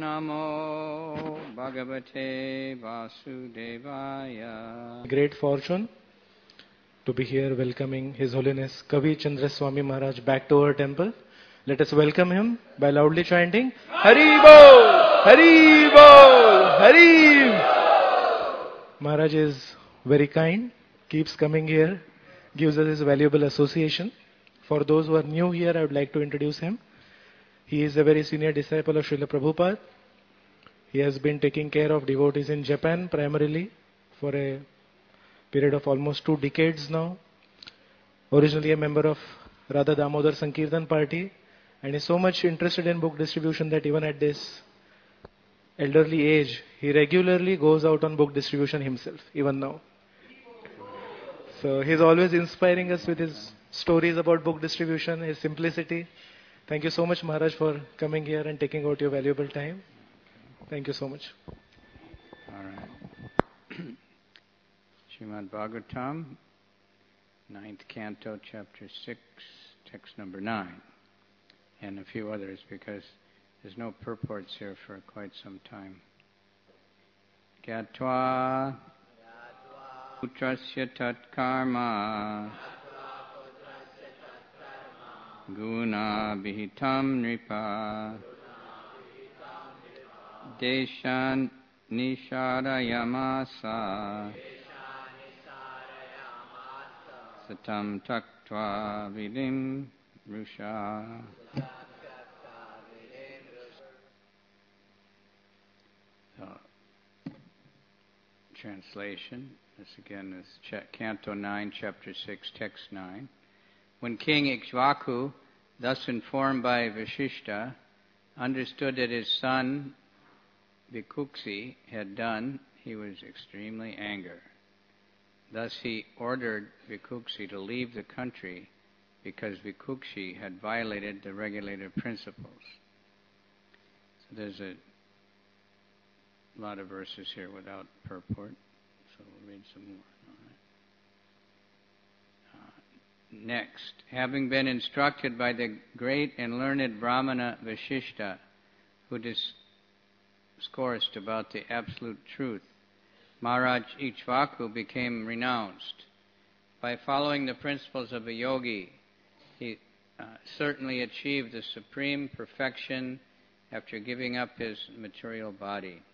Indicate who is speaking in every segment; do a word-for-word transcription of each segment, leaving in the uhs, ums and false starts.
Speaker 1: Namo Bhagavate Vasudevaya.
Speaker 2: Great fortune to be here welcoming His Holiness Kavi Chandra Swami Maharaj back to our temple. Let us welcome him by loudly chanting Hari Bol! Hari Bol! Hari! Maharaj is very kind, keeps coming here, gives us his valuable association. For those who are new here, I would like to introduce him. He is a very senior disciple of Srila Prabhupada. He has been taking care of devotees in Japan primarily for a period of almost two decades now. Originally a member of Radha Damodar Sankirtan party, and is so much interested in book distribution that even at this elderly age, he regularly goes out on book distribution himself, even now. So he's always inspiring us with his stories about book distribution, his simplicity. Thank you so much, Maharaj, for coming here and taking out your valuable time. Thank you so much.
Speaker 1: All right. Srimad Bhagavatam, ninth canto, chapter six, text number nine, and a few others because there's no purports here for quite some time. Gyatva putrasya tat karma guna vihitam nripa deshan nishadayamasa satam taktva vidim rusha. So, translation. This again is ch- Canto nine, Chapter six, Text nine. When King Ikshvaku, thus informed by Vashishta, understood that his son Bhikkhuksi had done, he was extremely angry. Thus he ordered Bhikkhuksi to leave the country because Bhikkhuksi had violated the regulative principles. So there's a lot of verses here without purport, so we'll read some more. All right. Uh, next, having been instructed by the great and learned Brahmana Vashishta, who discoursed about the absolute truth, Maharaj Ikshvaku became renounced. By following the principles of a yogi, he uh, certainly achieved the supreme perfection after giving up his material body.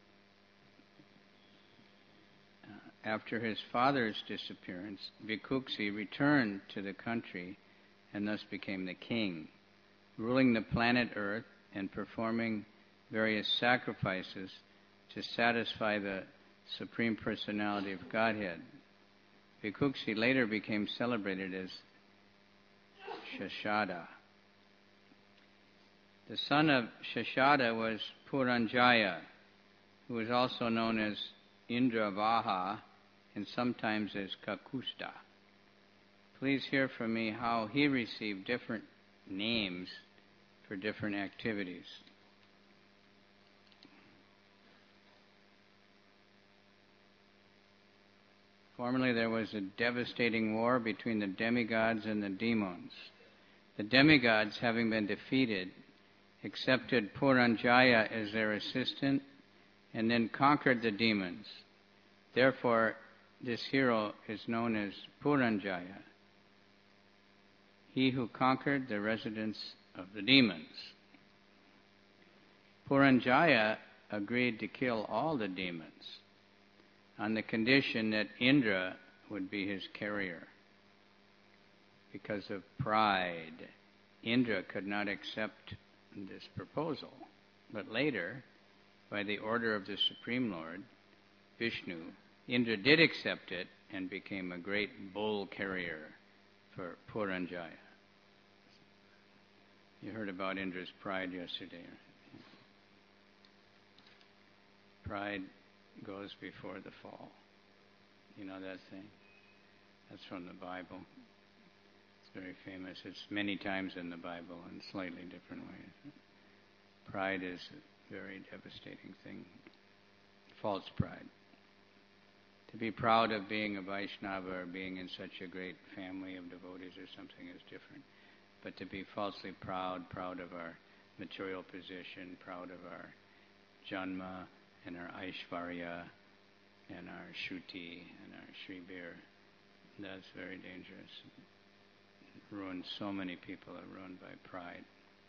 Speaker 1: After his father's disappearance, Bhikkhuksi returned to the country and thus became the king, ruling the planet Earth and performing various sacrifices to satisfy the Supreme Personality of Godhead. Bhikkhuksi later became celebrated as Shashada. The son of Shashada was Puranjaya, who was also known as Indravaha, and sometimes as Kakusta. Please hear from me how he received different names for different activities. Formerly there was a devastating war between the demigods and the demons. The demigods, having been defeated, accepted Puranjaya as their assistant and then conquered the demons. Therefore, this hero is known as Puranjaya, he who conquered the residents of the demons. Puranjaya agreed to kill all the demons on the condition that Indra would be his carrier. Because of pride, Indra could not accept this proposal. But later, by the order of the Supreme Lord, Vishnu, Indra did accept it and became a great bull carrier for Puranjaya. You heard about Indra's pride yesterday. Pride goes before the fall. You know that thing? That's from the Bible. It's very famous. It's many times in the Bible in slightly different ways. Pride is a very devastating thing. False pride. To be proud of being a Vaishnava or being in such a great family of devotees or something is different. But to be falsely proud, proud of our material position, proud of our Janma and our Aishvarya and our Shruti and our Shribir. That's very dangerous. Ruined so many people are ruined by pride.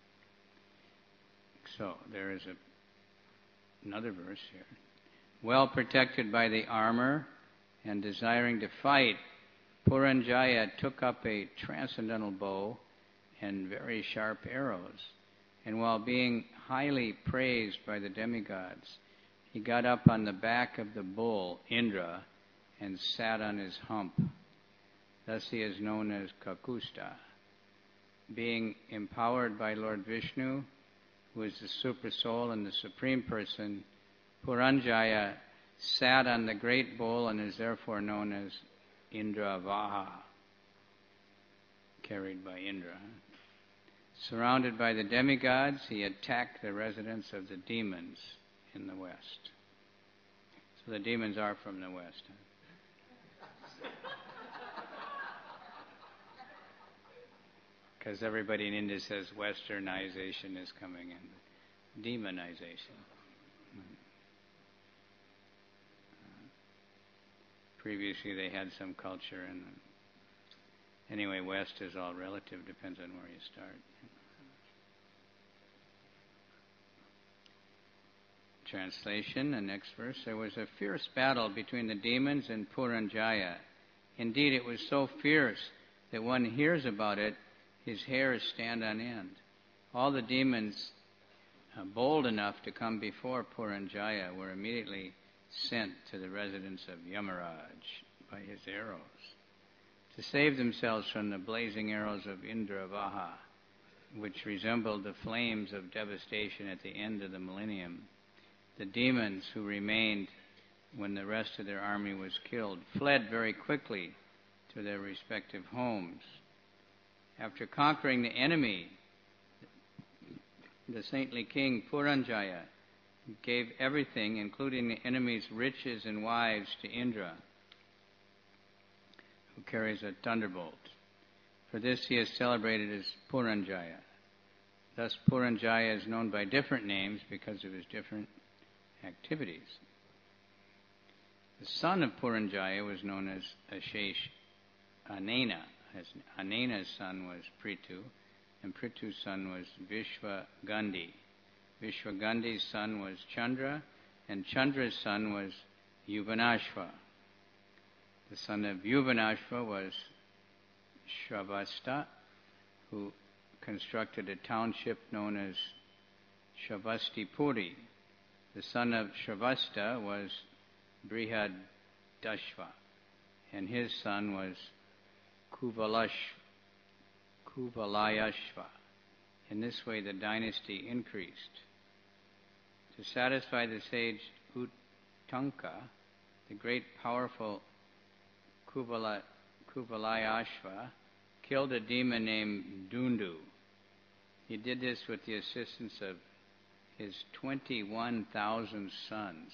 Speaker 1: So there is a, another verse here. Well protected by the armor and desiring to fight, Puranjaya took up a transcendental bow and very sharp arrows. And while being highly praised by the demigods, he got up on the back of the bull, Indra, and sat on his hump. Thus he is known as Kakusta. Being empowered by Lord Vishnu, who is the super soul and the supreme person, Puranjaya sat on the great bull and is therefore known as Indravaha, carried by Indra. Surrounded by the demigods, he attacked the residence of the demons in the west. So the demons are from the west. Because everybody in India says westernization is coming in. Demonization. Previously they had some culture, and anyway, west is all relative, depends on where you start. Translation, the next verse. There was a fierce battle between the demons and Puranjaya. Indeed, it was so fierce that one hears about it, his hairs stand on end. All the demons, uh, bold enough to come before Puranjaya, were immediately sent to the residence of Yamaraj by his arrows. To save themselves from the blazing arrows of Indravaha, which resembled the flames of devastation at the end of the millennium, the demons who remained when the rest of their army was killed fled very quickly to their respective homes. After conquering the enemy, the saintly king Puranjaya gave everything, including the enemy's riches and wives, to Indra, who carries a thunderbolt. For this he is celebrated as Puranjaya. Thus Puranjaya is known by different names because of his different activities. The son of Puranjaya was known as Ashesh Anena. Anena's son was Prithu, and Prithu's son was Vishwagandhi. Vishwagandhi's son was Chandra, and Chandra's son was Yuvanashva. The son of Yuvanashva was Shravasta, who constructed a township known as Shavastipuri. The son of Shravasta was Brihadashva, and his son was Kuvalash, Kuvalayashva. In this way the dynasty increased. To satisfy the sage Uttanka, the great powerful Kuvala, Kuvalayashva killed a demon named Dundu. He did this with the assistance of his twenty-one thousand sons.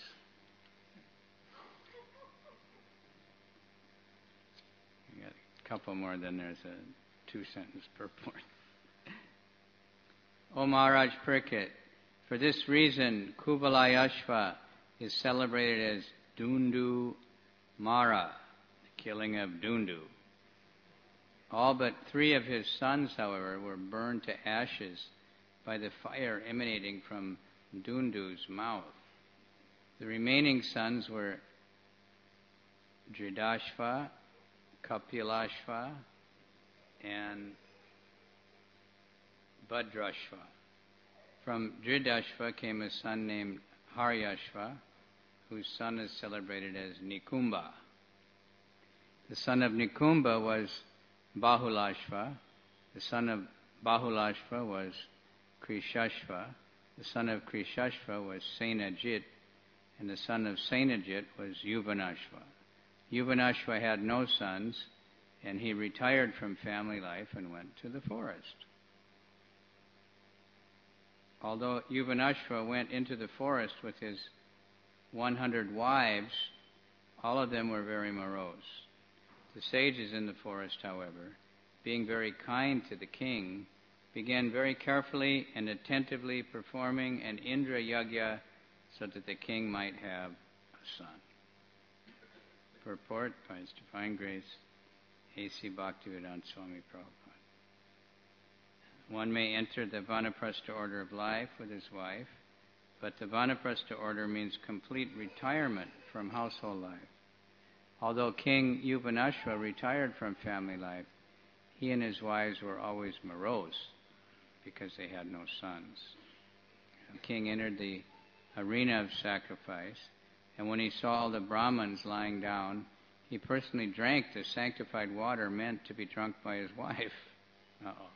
Speaker 1: You got a couple more, then there's a two-sentence purport. O Maharaj Parikshit, for this reason, Kuvalayashva is celebrated as Dundu Mara, the killing of Dundu. All but three of his sons, however, were burned to ashes by the fire emanating from Dundu's mouth. The remaining sons were Dridashva, Kapilashva, and Bhadrashva. From Dridashva came a son named Haryashva, whose son is celebrated as Nikumba. The son of Nikumba was Bahulashva. The son of Bahulashva was Krishashva. The son of Krishashva was Senajit. And the son of Senajit was Yuvanashva. Yuvanashva had no sons, and he retired from family life and went to the forest. Although Yuvanashva went into the forest with his one hundred wives, all of them were very morose. The sages in the forest, however, being very kind to the king, began very carefully and attentively performing an Indra Yagya so that the king might have a son. Purport by His Divine Grace, A C Bhaktivedanta Swami Prabhupada. One may enter the Vanaprastha order of life with his wife, but the Vanaprastha order means complete retirement from household life. Although King Yuvanashva retired from family life, he and his wives were always morose because they had no sons. The king entered the arena of sacrifice, and when he saw all the Brahmins lying down, he personally drank the sanctified water meant to be drunk by his wife. Uh-oh.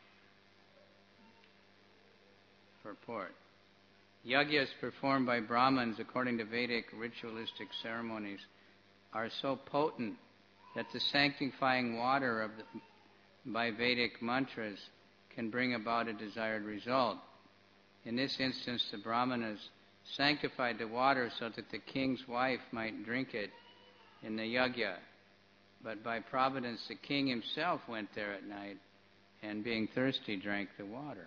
Speaker 1: Purport. Yagyas performed by Brahmins according to Vedic ritualistic ceremonies are so potent that the sanctifying water of the, by Vedic mantras can bring about a desired result. In this instance, the Brahmanas sanctified the water so that the king's wife might drink it in the yagya. But by providence, the king himself went there at night and, being thirsty, drank the water.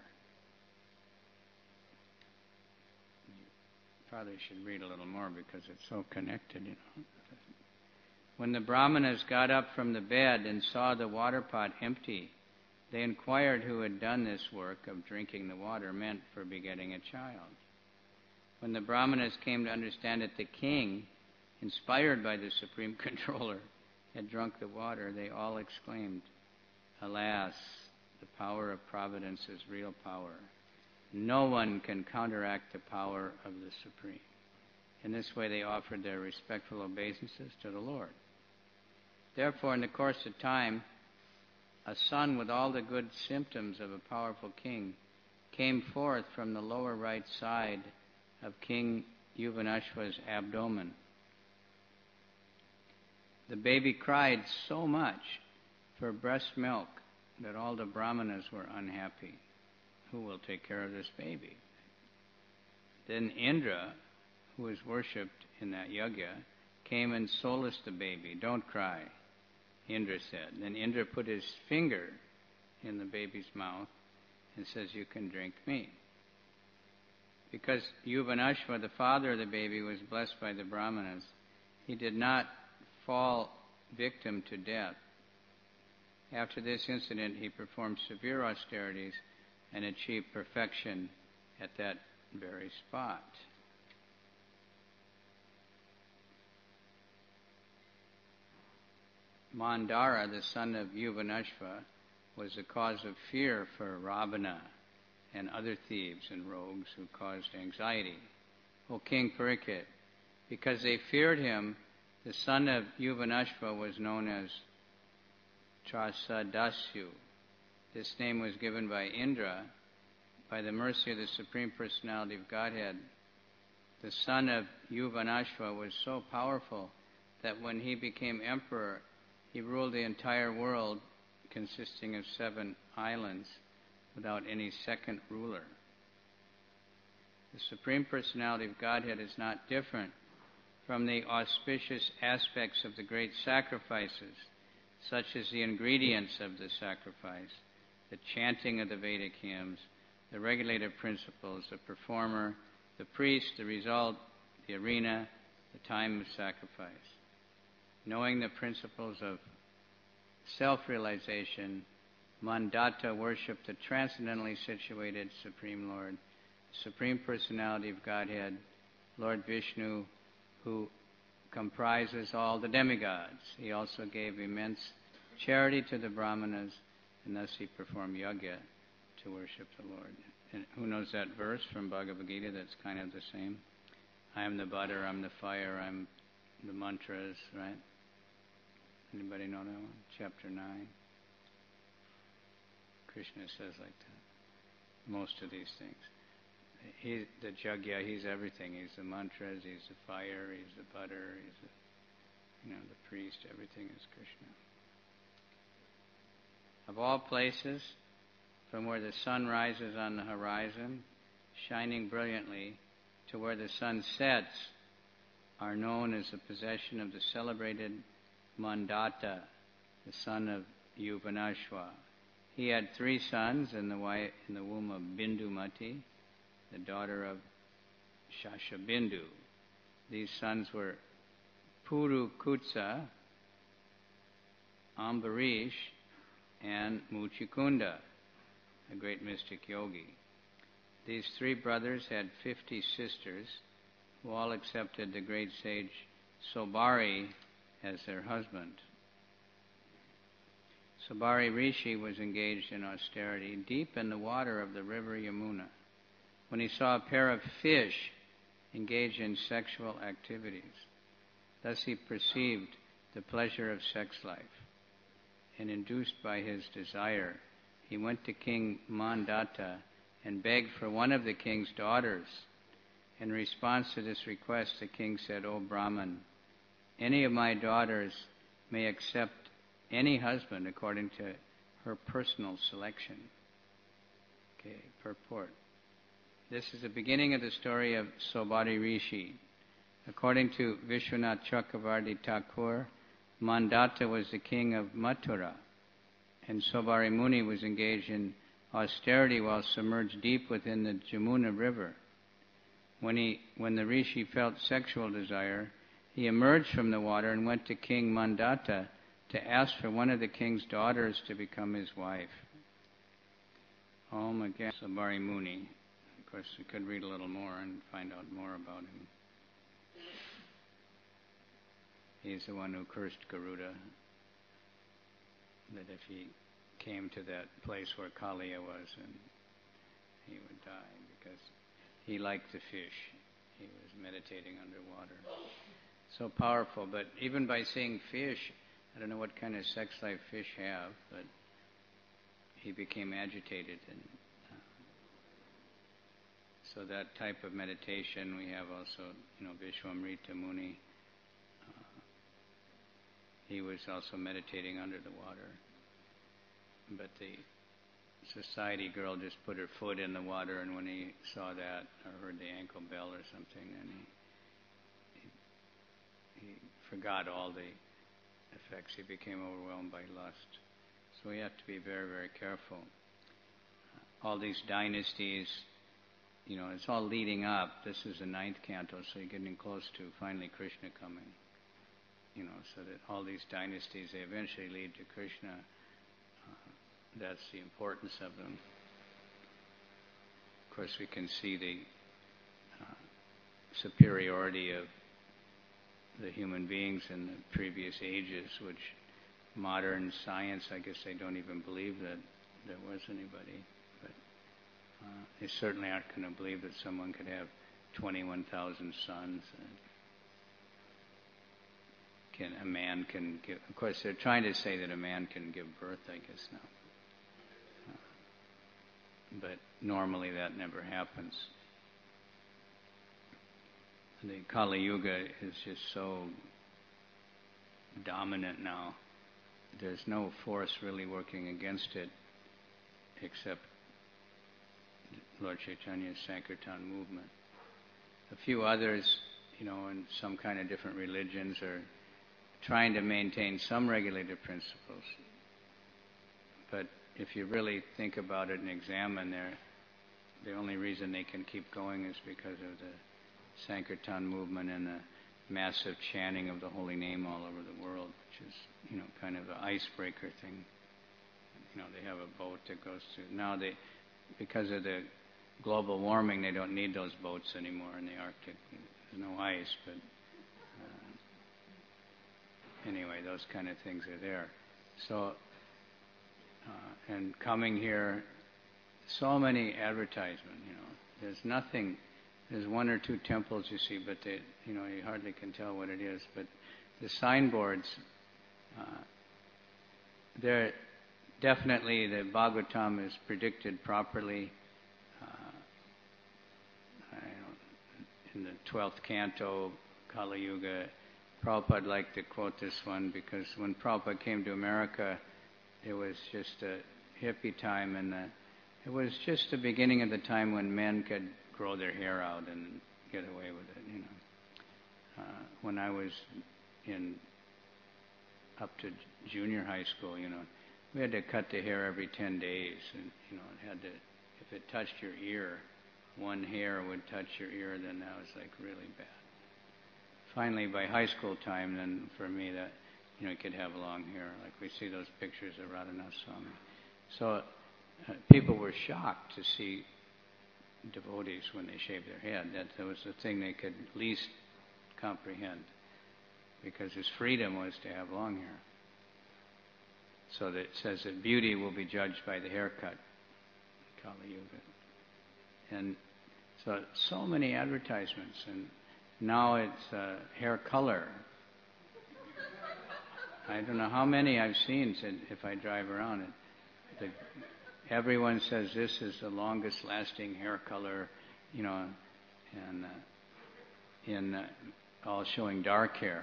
Speaker 1: You probably should read a little more because it's so connected, you know. When the Brahmanas got up from the bed and saw the water pot empty, they inquired who had done this work of drinking the water meant for begetting a child. When the Brahmanas came to understand that the king, inspired by the Supreme Controller, had drunk the water, they all exclaimed, "Alas, the power of providence is real power. No one can counteract the power of the Supreme." In this way they offered their respectful obeisances to the Lord. Therefore, in the course of time, a son with all the good symptoms of a powerful king came forth from the lower right side of King Yuvanashva's abdomen. The baby cried so much for breast milk that all the Brahmanas were unhappy. Who will take care of this baby? Then Indra, who was worshipped in that yagya, came and solaced the baby. "Don't cry," Indra said. Then Indra put his finger in the baby's mouth and says, "You can drink me." Because Yuvanashva, the father of the baby, was blessed by the Brahmanas, he did not fall victim to death. After this incident, he performed severe austerities and achieved perfection at that very spot. Mandara, the son of Yuvanashva, was the cause of fear for Ravana and other thieves and rogues who caused anxiety. O King Parikshit, because they feared him, the son of Yuvanashva was known as Trasadasyu. This name was given by Indra by the mercy of the Supreme Personality of Godhead. The son of Yuvanashva was so powerful that when he became emperor, he ruled the entire world, consisting of seven islands, without any second ruler. The Supreme Personality of Godhead is not different from the auspicious aspects of the great sacrifices, such as the ingredients of the sacrifice, the chanting of the Vedic hymns, the regulative principles, the performer, the priest, the result, the arena, the time of sacrifice. Knowing the principles of self-realization, Mandata worshipped the transcendently situated Supreme Lord, the Supreme Personality of Godhead, Lord Vishnu, who comprises all the demigods. He also gave immense charity to the Brahmanas, and thus he performed yagya to worship the Lord. And who knows that verse from Bhagavad Gita that's kind of the same? I am the butter, I'm the fire, I'm the mantras, right? Anybody know that one? Chapter nine. Krishna says like that. Most of these things. He, the Jagya, he's everything. He's the mantras, he's the fire, he's the butter, he's the, you know, the priest. Everything is Krishna. Of all places, from where the sun rises on the horizon, shining brilliantly, to where the sun sets, are known as the possession of the celebrated Mandata, the son of Yuvanashva. He had three sons in the, wife, in the womb of Bindumati, the daughter of Shashabindu. These sons were Puru Kutsa, Ambarish, and Muchikunda, a great mystic yogi. These three brothers had fifty sisters who all accepted the great sage Sobari as their husband. Sobari Rishi was engaged in austerity deep in the water of the river Yamuna when he saw a pair of fish engaged in sexual activities. Thus he perceived the pleasure of sex life, and induced by his desire, he went to King Mandata and begged for one of the king's daughters. In response to this request, the king said, "O Brahman, any of my daughters may accept any husband according to her personal selection." Okay, purport. This is the beginning of the story of Sobari Rishi. According to Vishwanath Chakravarti Thakur, Mandata was the king of Mathura, and Sobari Muni was engaged in austerity while submerged deep within the Jamuna river. When, he, when the Rishi felt sexual desire, he emerged from the water and went to King Mandata to ask for one of the king's daughters to become his wife. Om again, Sobari Muni. Of course, we could read a little more and find out more about him. He's the one who cursed Garuda, that if he came to that place where Kaliya was, and he would die because he liked the fish. He was meditating underwater. So powerful, but even by seeing fish, I don't know what kind of sex life fish have, but he became agitated. And uh, so that type of meditation, we have also, you know, Vishwamrita Muni. He was also meditating under the water. But the society girl just put her foot in the water, and when he saw that, or heard the ankle bell or something, then he, he, he forgot all the effects. He became overwhelmed by lust. So we have to be very, very careful. All these dynasties, you know, it's all leading up. This is the ninth canto, so you're getting close to finally Krishna coming. You know, so that all these dynasties, they eventually lead to Krishna. Uh, that's the importance of them. Of course, we can see the uh, superiority of the human beings in the previous ages, which modern science, I guess they don't even believe that there was anybody. But uh, they certainly aren't going to believe that someone could have twenty-one thousand sons. And Can, a man can give, of course they're trying to say that a man can give birth, I guess now. Uh, but normally that never happens. The Kali Yuga is just so dominant now. There's no force really working against it except Lord Chaitanya's Sankirtan movement. A few others, you know, in some kind of different religions are trying to maintain some regulative principles. But if you really think about it and examine there, the only reason they can keep going is because of the Sankirtan movement and the massive chanting of the holy name all over the world, which is, you know, kind of an icebreaker thing. You know, they have a boat that goes through. Now they, because of the global warming, they don't need those boats anymore in the Arctic. There's no ice, but anyway, those kind of things are there. So, uh, and coming here, so many advertisements, you know. There's nothing, there's one or two temples you see, but they, you know, you hardly can tell what it is. But the signboards, uh, they're definitely, the Bhagavatam is predicted properly. Uh, I don't, in the twelfth canto, Kali Yuga, Prabhupada liked to quote this one because when Prabhupada came to America, it was just a hippie time, and the, it was just the beginning of the time when men could grow their hair out and get away with it, you know. Uh, when I was in up to junior high school, you know, we had to cut the hair every ten days, and you know, it had to, if it touched your ear, one hair would touch your ear, then that was like really bad. Finally, by high school time, then for me that, you know, you could have long hair, like we see those pictures of Radhanath Swami. So uh, people were shocked to see devotees when they shaved their head. That, that was the thing they could least comprehend, because his freedom was to have long hair. So that it says that beauty will be judged by the haircut, Kali Yuga. And so, so many advertisements, and now it's uh, hair color. I don't know how many I've seen if I drive around it. The, everyone says this is the longest lasting hair color, you know, and uh, in uh, all showing dark hair.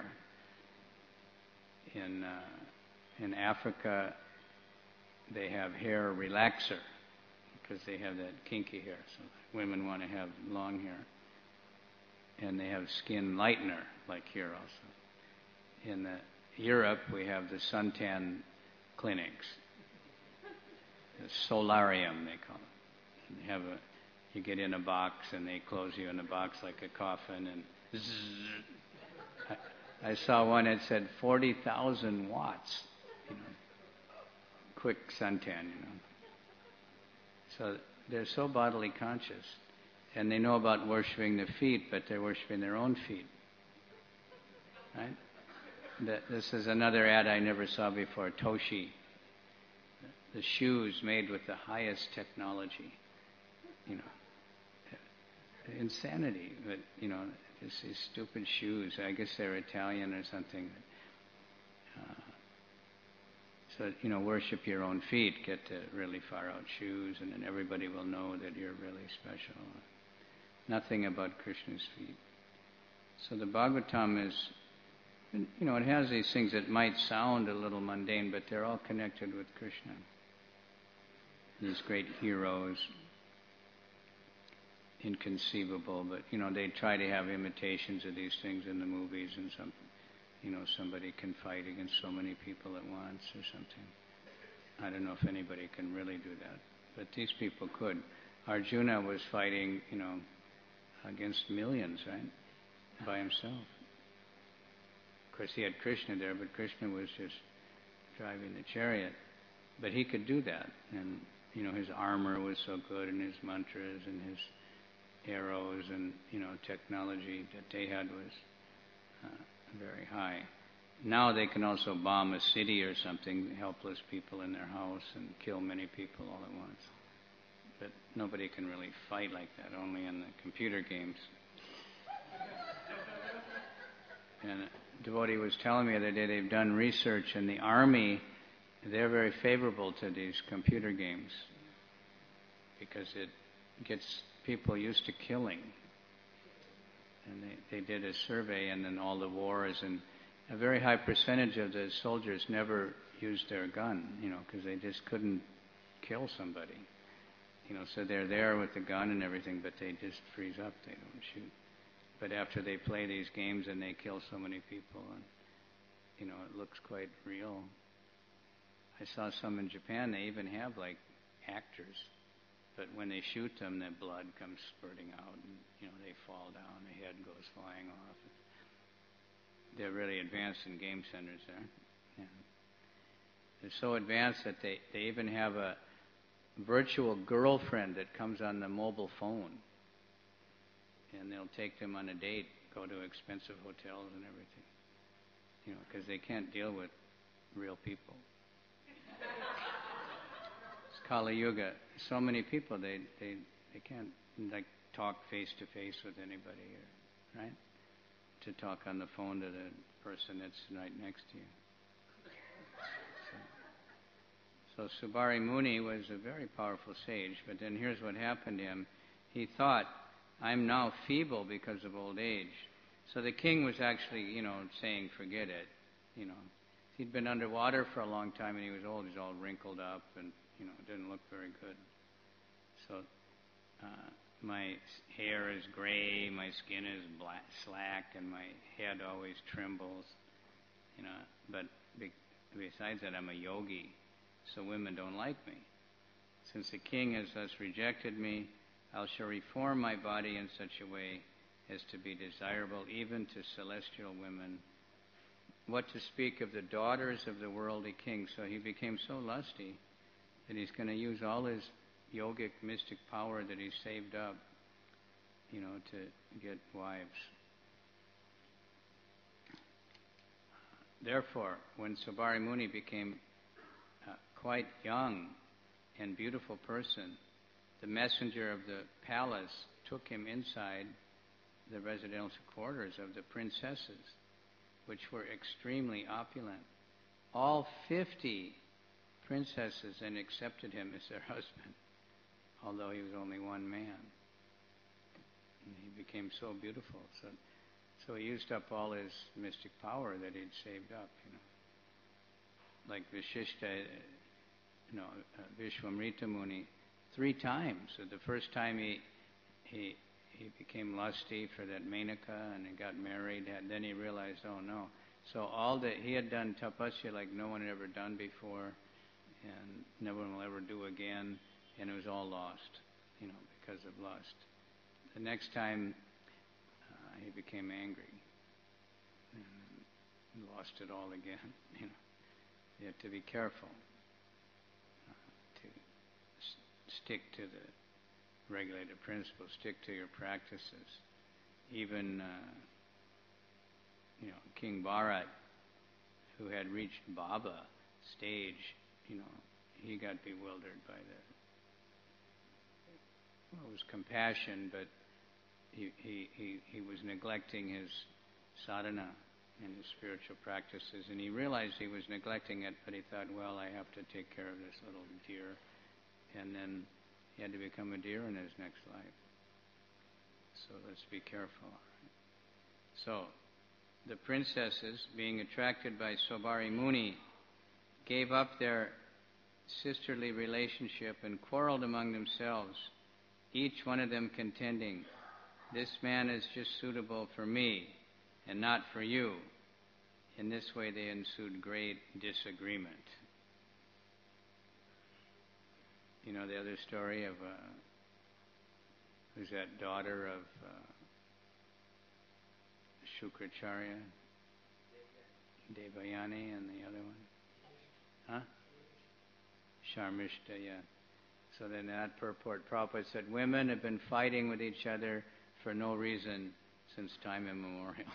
Speaker 1: In uh, in Africa, they have hair relaxer because they have that kinky hair. So women want to have long hair, and they have skin lightener like here also. In the Europe, we have the suntan clinics, the solarium they call it. And they have a, you get in a box and they close you in a box like a coffin, and zzz. I, I saw one that said forty thousand watts, you know, quick suntan, you know. So they're so bodily conscious, and they know about worshiping the feet, but they're worshiping their own feet, right? This is another ad I never saw before, Toshi. The shoes made with the highest technology. You know, insanity. But, you know, this, these stupid shoes. I guess they're Italian or something. Uh, so, you know, worship your own feet. Get the really far out shoes, and then everybody will know that you're really special. Nothing about Krishna's feet. So the Bhagavatam is... You know, it has these things that might sound a little mundane, but they're all connected with Krishna. These great heroes, inconceivable, but, you know, they try to have imitations of these things in the movies, and some, you know, somebody can fight against so many people at once or something. I don't know if anybody can really do that, but these people could. Arjuna was fighting, you know, against millions, right, by himself. Of course, he had Krishna there, but Krishna was just driving the chariot. But he could do that. And, you know, his armor was so good, and his mantras and his arrows and, you know, technology that they had was uh, very high. Now they can also bomb a city or something, helpless people in their house, and kill many people all at once. But nobody can really fight like that, only in the computer games. And a devotee was telling me the other day they've done research in the army. They're very favorable to these computer games because it gets people used to killing. And they, they did a survey, and then all the wars, and a very high percentage of the soldiers never used their gun, you know, because they just couldn't kill somebody. You know, so they're there with the gun and everything, but they just freeze up. They don't shoot. But after they play these games and they kill so many people, and, you know, it looks quite real. I saw some in Japan, they even have, like, actors. But when they shoot them, the blood comes spurting out, and, you know, they fall down, the head goes flying off. They're really advanced in game centers there. Yeah. They're so advanced that they, they even have a virtual girlfriend that comes on the mobile phone. And they'll take them on a date, go to expensive hotels and everything. You know, because they can't deal with real people. It's Kali Yuga. So many people, they, they, they can't, like, talk face-to-face with anybody, or, right? To talk on the phone to the person that's right next to you. So, so Subari Muni was a very powerful sage, but then here's what happened to him. He thought, I'm now feeble because of old age. So the king was actually, you know, saying, forget it. You know, he'd been underwater for a long time, and he was old. He's all wrinkled up, and, you know, didn't look very good. So uh, my hair is gray, my skin is black, slack, and my head always trembles. You know, but be, besides that, I'm a yogi, so women don't like me. Since the king has thus rejected me, I shall reform my body in such a way as to be desirable even to celestial women. What to speak of the daughters of the worldly king? So he became so lusty that he's going to use all his yogic mystic power that he saved up, you know, to get wives. Therefore, when Saubhari Muni became uh, quite young and beautiful person, the messenger of the palace took him inside the residential quarters of the princesses, which were extremely opulent. All fifty princesses then accepted him as their husband, although he was only one man. And he became so beautiful. So, so he used up all his mystic power that he'd saved up, you know. Like Vashishta, you know, uh, Vishwamrita Muni, three times. So the first time he he he became lusty for that Menaka and he got married. And then he realized, oh no. So all that he had done tapasya like no one had ever done before, and no one will ever do again, and it was all lost, you know, because of lust. The next time uh, he became angry and lost it all again. You know, you have to be careful uh, to s- stick to the regulated principles, stick to your practices. Even, uh, you know, King Bharat, who had reached Baba stage, you know, he got bewildered by the, well, it was compassion, but he, he, he, he was neglecting his sadhana and his spiritual practices, and he realized he was neglecting it, but he thought, well, I have to take care of this little deer, and then he had to become a deer in his next life. So let's be careful. So, the princesses, being attracted by Saubhari Muni, gave up their sisterly relationship and quarreled among themselves, each one of them contending, this man is just suitable for me and not for you. In this way they ensued great disagreement. You know the other story of, uh, who's that daughter of uh, Shukracharya? Devayani and the other one? Huh? Sharmishta, yeah. So then that purport, Prabhupada said, women have been fighting with each other for no reason since time immemorial.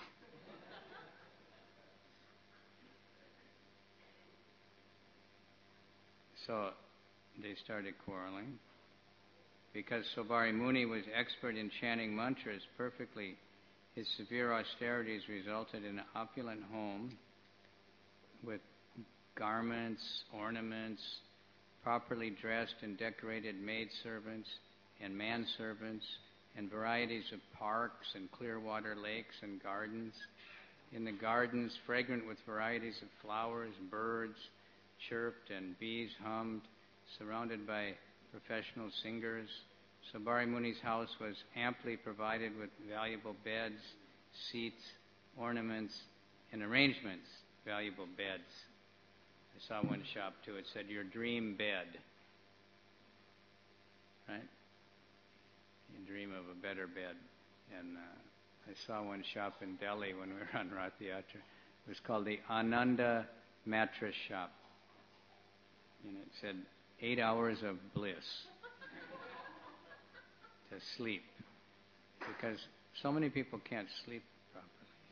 Speaker 1: So they started quarreling. Because Saubhari Muni was expert in chanting mantras perfectly, his severe austerities resulted in an opulent home with garments, ornaments, properly dressed and decorated maidservants and manservants, and varieties of parks and clear water lakes and gardens. In the gardens, fragrant with varieties of flowers, birds chirped and bees hummed, surrounded by professional singers. Saubhari Muni's house was amply provided with valuable beds, seats, ornaments, and arrangements. Valuable beds. I saw one shop too. It said, your dream bed. Right? You dream of a better bed. And uh, I saw one shop in Delhi when we were on Rath Yatra. It was called the Ananda Mattress Shop. And it said, eight hours of bliss to sleep. Because so many people can't sleep properly.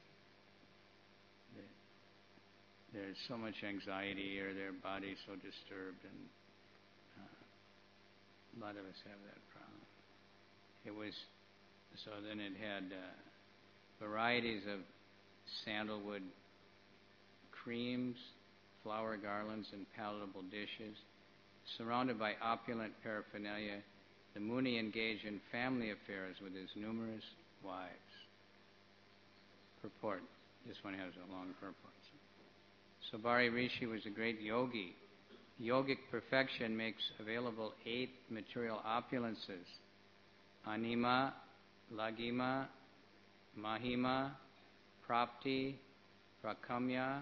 Speaker 1: They, there's so much anxiety, or their body's so disturbed, and uh, a lot of us have that problem. It was, so then it had uh, varieties of sandalwood creams, flower garlands, and palatable dishes. Surrounded by opulent paraphernalia, the Muni engaged in family affairs with his numerous wives. Purport. This one has a long purport. Saubhari Rishi was a great yogi. Yogic perfection makes available eight material opulences: Anima, Lagima, Mahima, Prapti, Prakamya,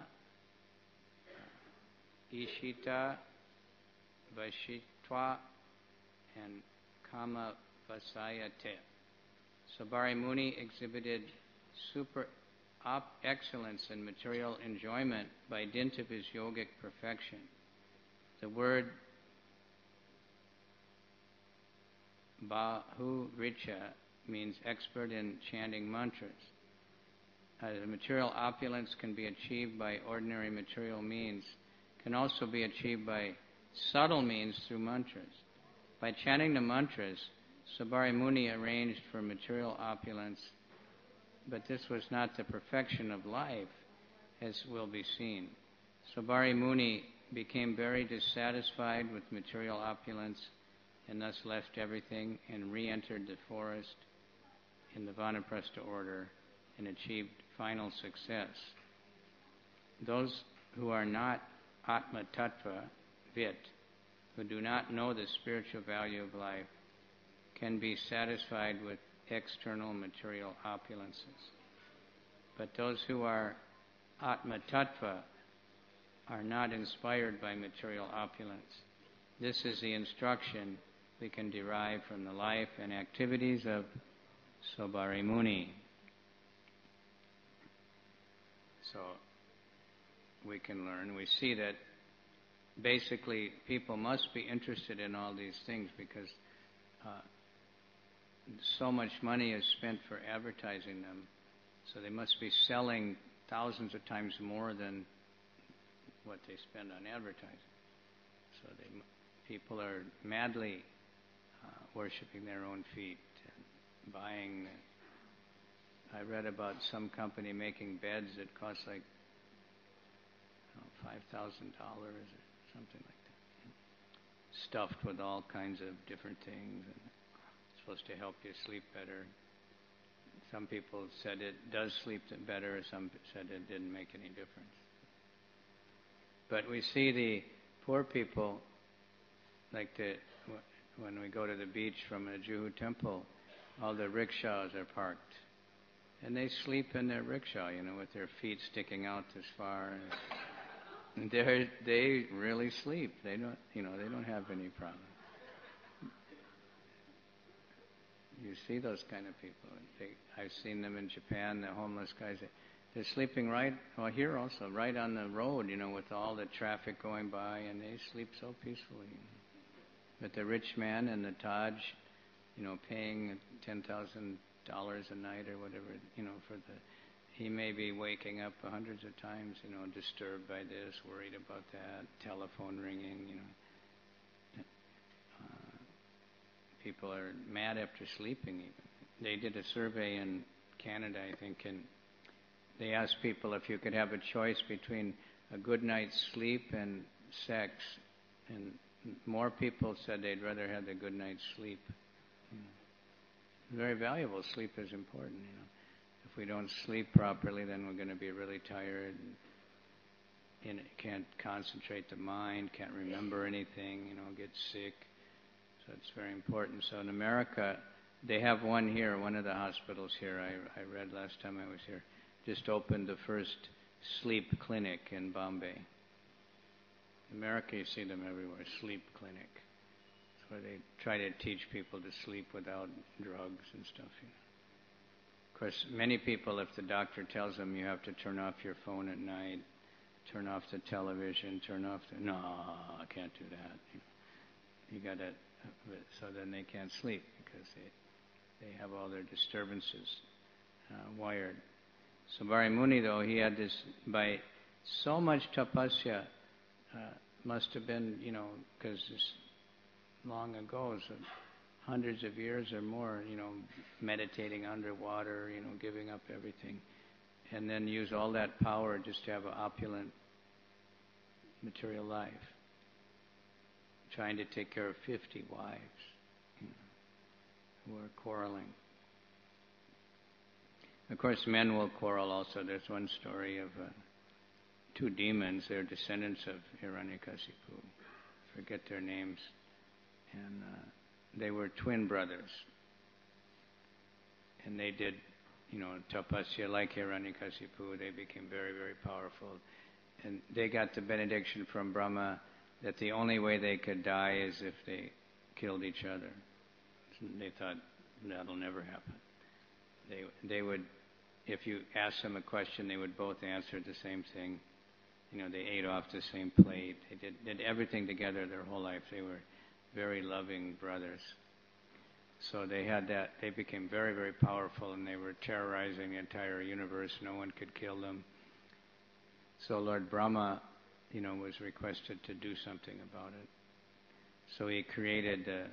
Speaker 1: Ishita, Vashitva, and Kama Vasayate. Sabari Muni exhibited super op- excellence in material enjoyment by dint of his yogic perfection. The word Bahu Richa means expert in chanting mantras. Uh, the material opulence can be achieved by ordinary material means, can also be achieved by subtle means through mantras. By chanting the mantras, Sabari Muni arranged for material opulence, but this was not the perfection of life, as will be seen. Sabari Muni became very dissatisfied with material opulence and thus left everything and re-entered the forest in the Vanaprastha order and achieved final success. Those who are not Atma Tattva Vit, who do not know the spiritual value of life, can be satisfied with external material opulences. But those who are Atma Tattva are not inspired by material opulence. This is the instruction we can derive from the life and activities of Sabari Muni. So we can learn, we see that basically people must be interested in all these things because uh, so much money is spent for advertising them, so they must be selling thousands of times more than what they spend on advertising. So they, people are madly uh, worshipping their own feet and buying. I read about some company making beds that cost like you know, five thousand dollars or something like that, stuffed with all kinds of different things, and it's supposed to help you sleep better. Some people said it does sleep better, some said it didn't make any difference. But we see the poor people, like the, when we go to the beach from a Juhu temple, all the rickshaws are parked. And they sleep in their rickshaw, you know, with their feet sticking out this far. And they they really sleep. They don't, you know, they don't have any problem. You see those kind of people. They, I've seen them in Japan. The homeless guys. They, they're sleeping right. Well, here also, right on the road, you know, with all the traffic going by, and they sleep so peacefully. You know. But the rich man in the Taj, you know, paying ten thousand dollars a night or whatever, you know, for the, he may be waking up hundreds of times, you know, disturbed by this, worried about that, telephone ringing, you know. Uh, people are mad after sleeping even. They did a survey in Canada, I think, and they asked people if you could have a choice between a good night's sleep and sex, and more people said they'd rather have the good night's sleep. You know. Very valuable. Sleep is important, you know. If we don't sleep properly, then we're going to be really tired and, and can't concentrate the mind, can't remember anything, you know, get sick. So it's very important. So in America, they have one here, one of the hospitals here, I, I read last time I was here, just opened the first sleep clinic in Bombay. In America, you see them everywhere, sleep clinic. Where they try to teach people to sleep without drugs and stuff. You know. Of course, many people, if the doctor tells them you have to turn off your phone at night, turn off the television, turn off the... No, I can't do that. You know. You got to... So then they can't sleep because they, they have all their disturbances uh, wired. Sabari Muni, though, he had this... By so much tapasya, uh, must have been, you know, because this... long ago, so hundreds of years or more, you know, meditating underwater, you know, giving up everything, and then use all that power just to have an opulent material life, trying to take care of fifty wives, you know, who are quarreling. Of course, men will quarrel also. There's one story of uh, two demons. They're descendants of Hiranyakasipu. Forget their names. And uh, they were twin brothers. And they did, you know, tapasya like Hiranyakasipu. They became very, very powerful. And they got the benediction from Brahma that the only way they could die is if they killed each other. they thought that'll never happen. They they would, if you asked them a question, they would both answer the same thing. You know, they ate off the same plate. They did, did everything together their whole life. They were very loving brothers. So they had that. They became very, very powerful, and they were terrorizing the entire universe. No one could kill them. So Lord Brahma, you know, was requested to do something about it. So he created the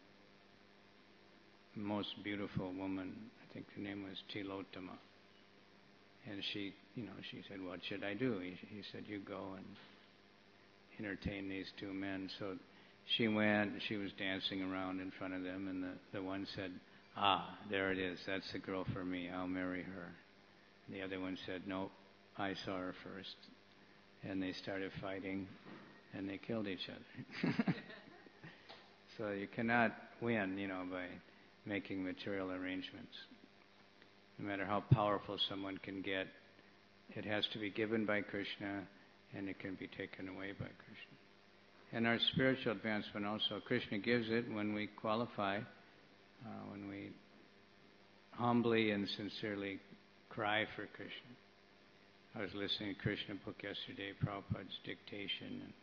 Speaker 1: most beautiful woman. I think her name was Tilotama. And she, you know, she said, "What should I do?" He, he said, "You go and entertain these two men." So she went. She was dancing around in front of them, and the, the one said, "Ah, there it is. That's the girl for me. I'll marry her." And the other one said, "Nope, I saw her first." And they started fighting, and they killed each other. So you cannot win, you know, by making material arrangements. No matter how powerful someone can get, it has to be given by Krishna, and it can be taken away by Krishna. And our spiritual advancement also, Krishna gives it when we qualify, uh, when we humbly and sincerely cry for Krishna. I was listening to Krishna book yesterday, Prabhupada's dictation, and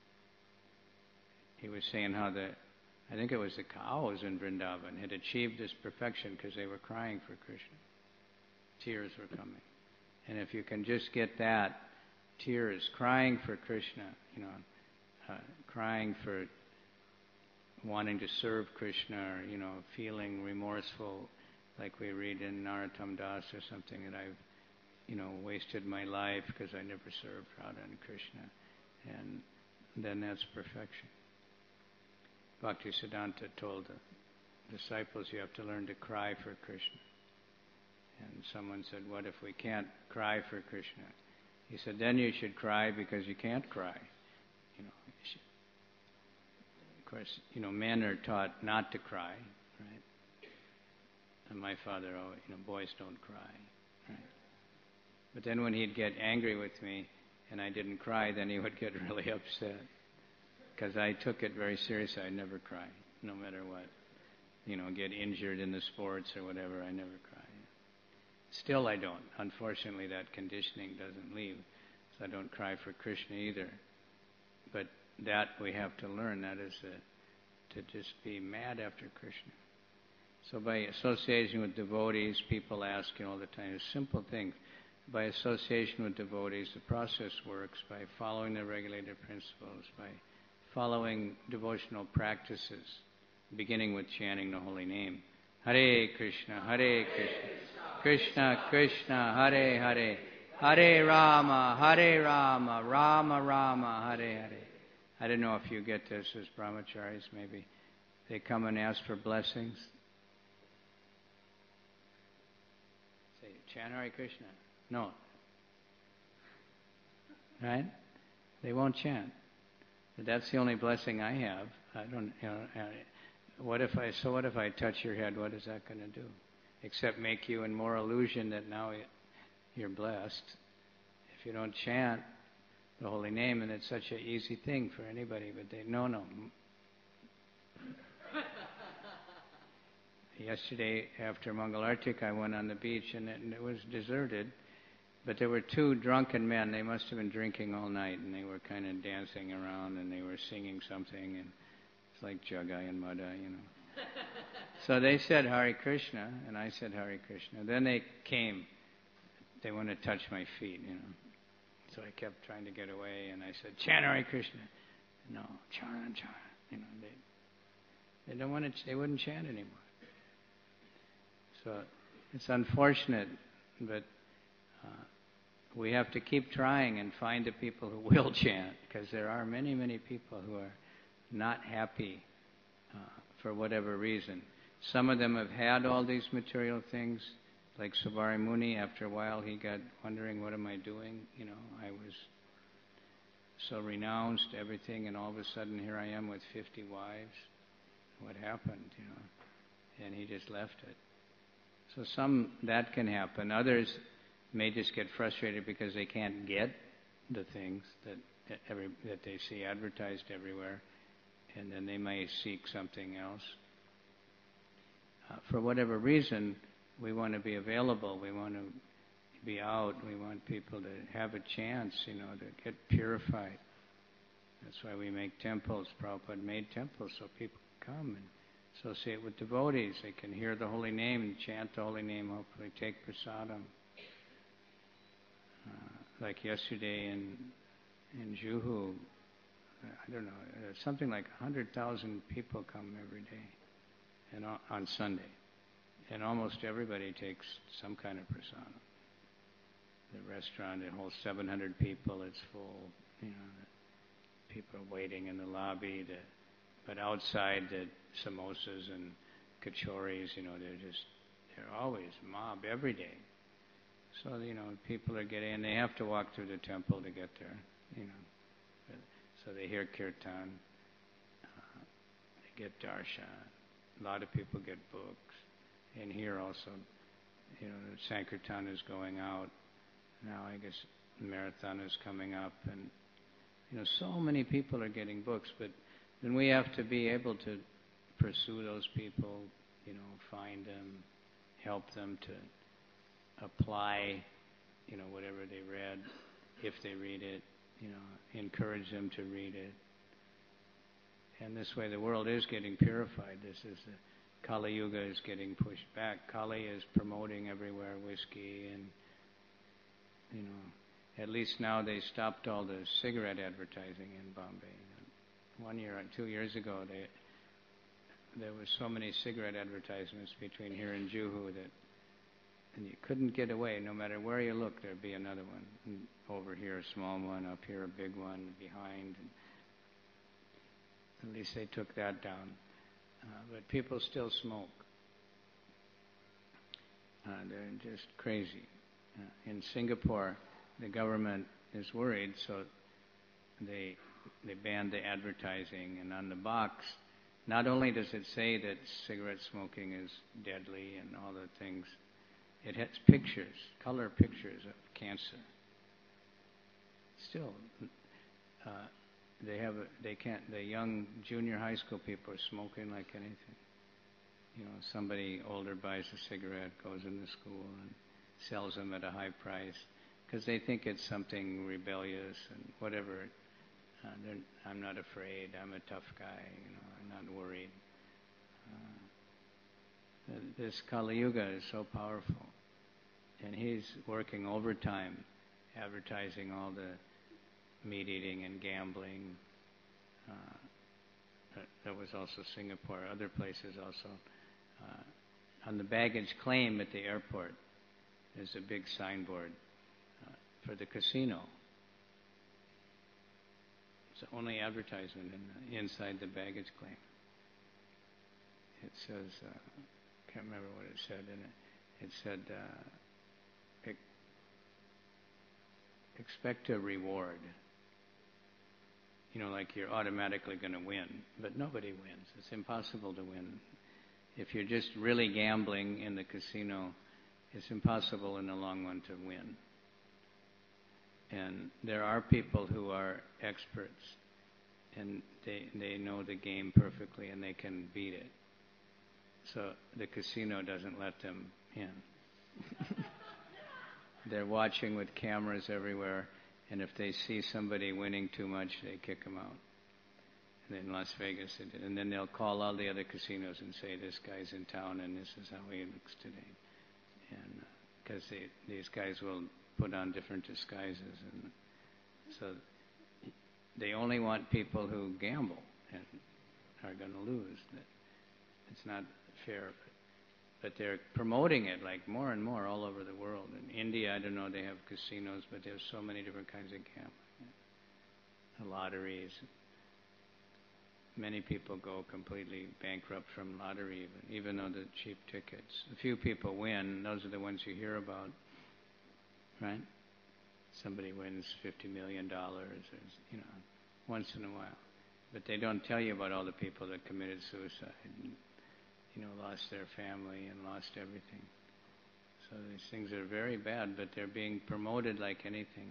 Speaker 1: he was saying how the, I think it was the cows in Vrindavan, had achieved this perfection because they were crying for Krishna. Tears were coming. And if you can just get that, tears, crying for Krishna, you know, uh, crying for wanting to serve Krishna, or, you know, feeling remorseful, like we read in Narottam Das or something, that I've, you know, wasted my life because I never served Radha and Krishna. And then that's perfection. Bhaktisiddhanta told the disciples, you have to learn to cry for Krishna. And someone said, what if we can't cry for Krishna? He said, then you should cry because you can't cry. You know, you should. Of course, you know, men are taught not to cry, right? And my father, oh, you know, boys don't cry, right? But then when he'd get angry with me and I didn't cry, then he would get really upset. Because I took it very seriously. I never cry, no matter what. You know, get injured in the sports or whatever, I never cry. Still I don't. Unfortunately, that conditioning doesn't leave. So I don't cry for Krishna either. But that we have to learn. That is a, to just be mad after Krishna. So by association with devotees, people ask you all the time, simple things. By association with devotees, the process works by following the regulated principles, by following devotional practices, beginning with chanting the holy name. Hare Krishna, Hare Krishna, Krishna Krishna, Hare Hare, Hare Rama, Hare Rama, Rama Rama, Hare Hare. I don't know if you get this as brahmacharis, maybe. They come and ask for blessings. Say, chant Hare Krishna. No. Right? They won't chant. But that's the only blessing I have. I don't, you know, what if I, so what if I touch your head? What is that going to do? Except make you in more illusion that now you're blessed. If you don't chant the holy name, and it's such an easy thing for anybody, but they, no, no. Yesterday, after Mangalartik, I went on the beach, and it, and it was deserted. But there were two drunken men. They must have been drinking all night, and they were kind of dancing around, and they were singing something, and it's like Jagai and Madha, you know. So they said Hare Krishna, and I said Hare Krishna. Then they came. They wanted to touch my feet, you know. So I kept trying to get away, and I said, chant Hare Krishna. No, Charan, Charan. You know, they, they don't want to. They wouldn't chant anymore. So it's unfortunate, but uh, we have to keep trying and find the people who will chant, because there are many, many people who are not happy uh, for whatever reason. Some of them have had all these material things, like Subari Muni. After a while, he got wondering, what am I doing? You know, I was so renounced, everything, and all of a sudden here I am with fifty wives. What happened, you know? And he just left it. So some, that can happen. Others may just get frustrated because they can't get the things that every, that they see advertised everywhere, and then they may seek something else. uh, for whatever reason, we want to be available. We want to be out. We want people to have a chance, you know, to get purified. That's why we make temples. Prabhupada made temples so people come and associate with devotees. They can hear the holy name and chant the holy name, hopefully take prasadam. Uh, like yesterday in in Juhu, I don't know, uh, something like one hundred thousand people come every day and on, on Sunday. And almost everybody takes some kind of prasadam. The restaurant, it holds seven hundred people, it's full, you know. People are waiting in the lobby, to, but outside the samosas and kachoris, you know, they're just, they're always mob every day. So, you know, people are getting, and they have to walk through the temple to get there, you know. So they hear kirtan, uh, they get darshan. A lot of people get books. And here also, you know, the Sankirtan is going out. Now I guess the marathon is coming up, and you know, so many people are getting books, but then we have to be able to pursue those people, you know, find them, help them to apply, you know, whatever they read, if they read it, you know, encourage them to read it. And this way the world is getting purified. This is the Kali Yuga is getting pushed back. Kali is promoting everywhere whiskey and, you know, at least now they stopped all the cigarette advertising in Bombay. One year or two years ago, they, there were so many cigarette advertisements between here and Juhu that and you couldn't get away. No matter where you look, there'd be another one. And over here, a small one. Up here, a big one. Behind. And at least they took that down. Uh, but people still smoke. Uh, they're just crazy. Uh, in Singapore, the government is worried, so they they banned the advertising. And on the box, not only does it say that cigarette smoking is deadly and all the things, it has pictures, color pictures of cancer. Still, uh, they have a, they can't. The young junior high school people are smoking like anything. You know, somebody older buys a cigarette, goes into school, and sells them at a high price because they think it's something rebellious and whatever. Uh, I'm not afraid. I'm a tough guy. You know, I'm not worried. Uh, this Kali Yuga is so powerful, and he's working overtime, advertising all the meat eating and gambling. Uh, that, that was also Singapore. Other places also. Uh, on the baggage claim at the airport, there's a big signboard uh, for the casino. It's the only advertisement in the, inside the baggage claim. It says, uh, I can't remember what it said in it. It said, uh, ex- expect a reward. You know, like you're automatically going to win, but nobody wins. It's impossible to win. If you're just really gambling in the casino, it's impossible in the long run to win. And there are people who are experts, and they they know the game perfectly, and they can beat it. So the casino doesn't let them in. They're watching with cameras everywhere, and if they see somebody winning too much, they kick them out. And in Las Vegas, they did. And then they'll call all the other casinos and say, this guy's in town, and this is how he looks today. And because uh, these guys will put on different disguises, and so they only want people who gamble and are going to lose. It's not fair, but they're promoting it like more and more all over the world. In India, I don't know, they have casinos, but there's so many different kinds of gambling, the lotteries. Many people go completely bankrupt from lottery, even, even though the cheap tickets. A few people win. Those are the ones you hear about, right? Somebody wins fifty million dollars, or, you know, once in a while. But they don't tell you about all the people that committed suicide and, you know, lost their family and lost everything. So these things are very bad, but they're being promoted like anything.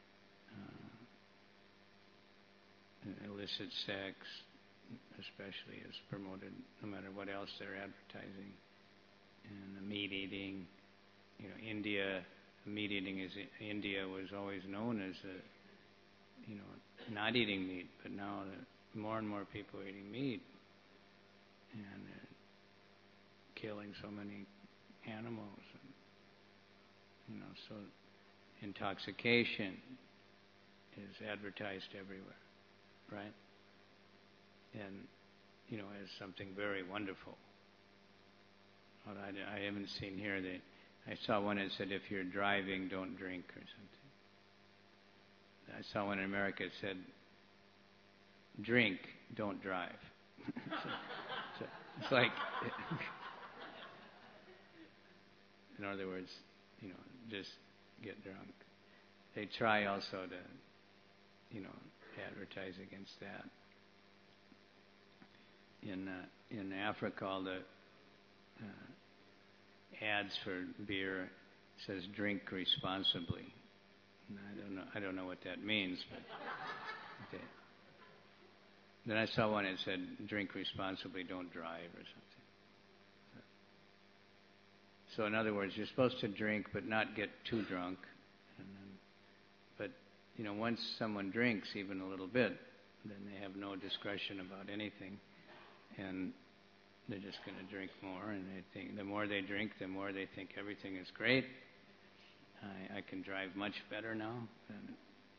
Speaker 1: Uh, illicit sex, especially, is promoted no matter what else they're advertising. and the meat eating. You know, India, meat eating is India was always known as a, you know, not eating meat, but now the, more and more people are eating meat, and uh, killing so many animals. And, you know, so intoxication is advertised everywhere, right? And, you know, as something very wonderful. Well, I, I haven't seen here that, I saw one that said if you're driving, don't drink or something. I saw one in America that said, drink, don't drive. so, so it's like, in other words, you know, just get drunk. They try also to, you know, advertise against that. In uh, in Africa, all the uh, ads for beer says drink responsibly. And I don't know. I don't know what that means, but okay. Then I saw one that said drink responsibly, don't drive, or something. So in other words, you're supposed to drink, but not get too drunk. And then, but you know, once someone drinks even a little bit, then they have no discretion about anything. And they're just going to drink more, and they think the more they drink, the more they think everything is great. I, I can drive much better now, and,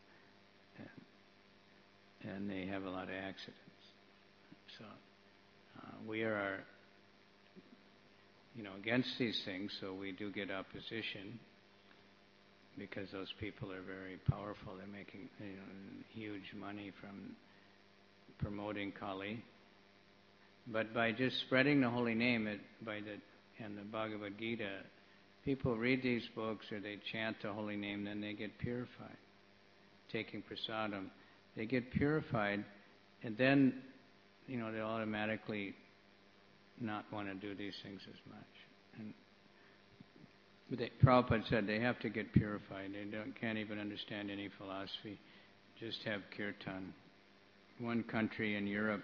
Speaker 1: and, and they have a lot of accidents. So uh, we are, you know, against these things. So we do get opposition because those people are very powerful. They're making, you know, huge money from promoting Kali. But by just spreading the holy name it, by the and the Bhagavad Gita, people read these books or they chant the holy name, then they get purified. Taking prasadam, they get purified, and then, you know, they automatically not want to do these things as much. And but they, Prabhupada said they have to get purified. They don't, can't even understand any philosophy. Just have kirtan. One country in Europe,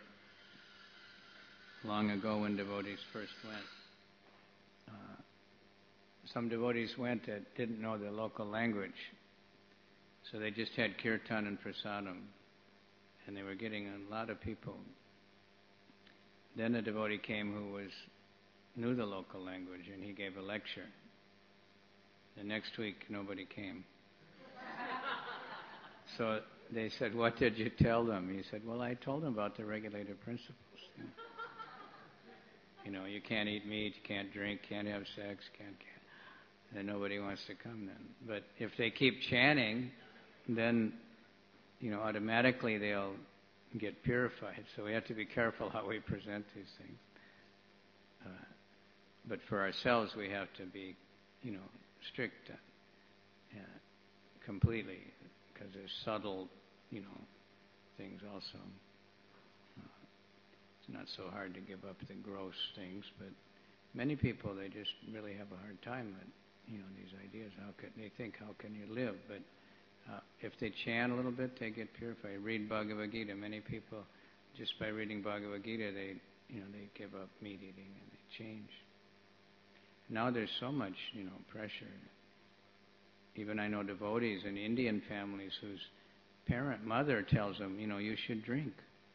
Speaker 1: long ago when devotees first went, uh, some devotees went that didn't know the local language. So they just had kirtan and prasadam, and they were getting a lot of people. Then a devotee came who was knew the local language, and he gave a lecture. The next week, nobody came. So they said, "What did you tell them?" He said, "Well, I told them about the regulative principles. You know, you, know, you can't eat meat, you can't drink, can't have sex, can't, can't." And nobody wants to come then. But if they keep chanting, then, you know, automatically they'll get purified. So we have to be careful how we present these things. Uh, but for ourselves, we have to be, you know, strict, uh, uh, completely, because there's subtle, you know, things also. Uh, it's not so hard to give up the gross things, but many people, they just really have a hard time with, you know, these ideas. How could they think, how can you live? But uh, if they chant a little bit, they get purified. Read Bhagavad Gita. Many people, just by reading Bhagavad Gita, they, you know, they give up meat eating and they change. Now there's so much, you know, pressure. Even I know devotees in Indian families whose parent, mother tells them, you know, you should drink.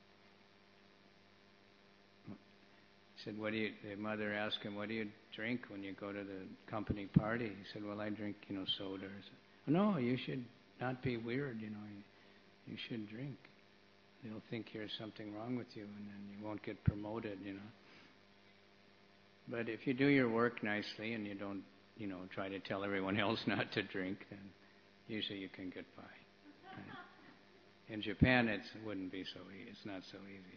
Speaker 1: He said, what do you, the mother asked him, what do you drink when you go to the company party? He said, well, I drink, you know, soda. Said, no, you should not be weird, you know, you, you should drink. They'll think there's something wrong with you, and then you won't get promoted, you know. But if you do your work nicely and you don't, you know, try to tell everyone else not to drink, then usually you can get by. Right? In Japan, it's, it wouldn't be so easy. It's not so easy.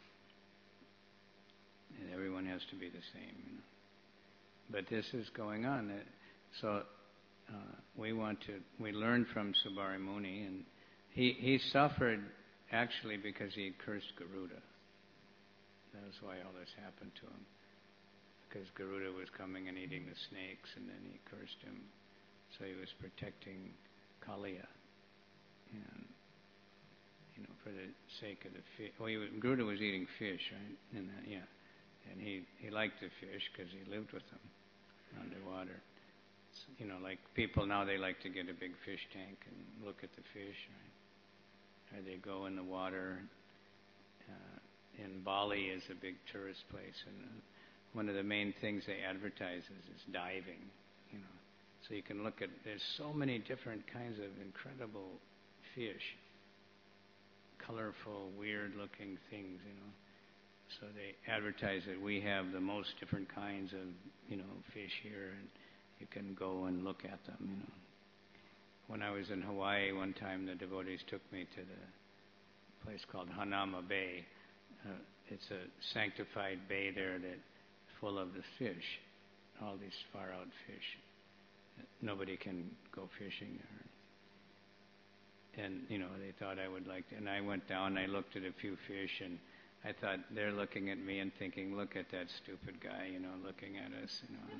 Speaker 1: And everyone has to be the same, you know. But this is going on. So uh, we want to, we learned from Subari Muni, and he, he suffered actually because he cursed Garuda. That's why all this happened to him. Because Garuda was coming and eating the snakes, and then he cursed him. So he was protecting Kaliya. And, you know, for the sake of the fish. Well, he was, Garuda was eating fish, right? And, uh, yeah. And he, he liked the fish because he lived with them. underwater. It's, you know, like people now, they like to get a big fish tank and look at the fish, right? Or they go in the water. Uh, in Bali is a big tourist place, and uh, one of the main things they advertise is, is diving, you know. So you can look at, there's so many different kinds of incredible fish, colorful, weird-looking things, you know. So they advertise that we have the most different kinds of, you know, fish here, and you can go and look at them, you know. When I was in Hawaii one time, the devotees took me to the place called Hanama Bay. Uh, it's a sanctified bay there that's full of the fish, all these far-out fish. Nobody can go fishing there. And, you know, they thought I would like to. And I went down, I looked at a few fish, and I thought they're looking at me and thinking, look at that stupid guy, you know, looking at us, you know.